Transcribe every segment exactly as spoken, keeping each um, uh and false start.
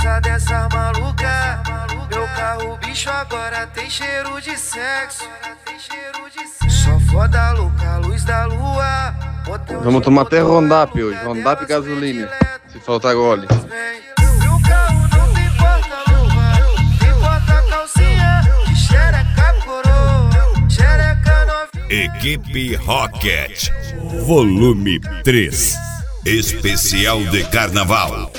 causa dessa maluca, meu carro bicho agora tem cheiro de sexo. Só foda louca, luz da lua. Vamos tomar até Rondap hoje, Rondap e gasolina, se faltar gole. Meu carro não tem porta-luva, tem porta-calcinha, de xereca coroa, xereca novinha. Equipe Rocket, volume três, especial de carnaval.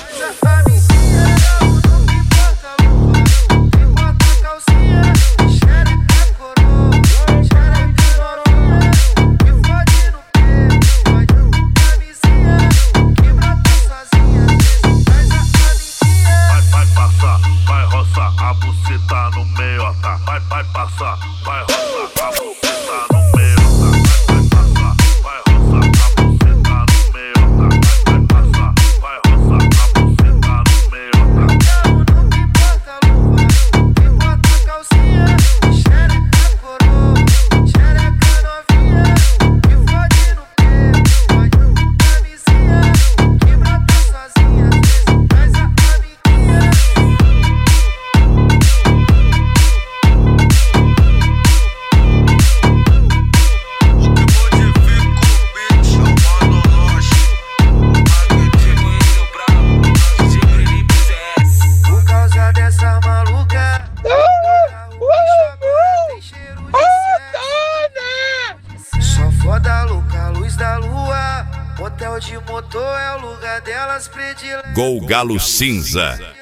A buceta no meiota, vai, vai passar, vai roçar, a buceta no meiota, vai, vai passar, vai roçar, a buceta no meiota, vai, vai passar, vai roçar, a buceta no meiota. Carro não tem porta-luva, tem porta-calcinha, xereca coroa, xereca novinha, que fode no pé, fode camisinha, que brota sozinha, às vezes traz a amiguinha. Dessa maluca, tem cheiro de sexo. Só foda louca, luz da lua. Hotel de motor é o lugar delas prediletas. Gol Galo Cinza,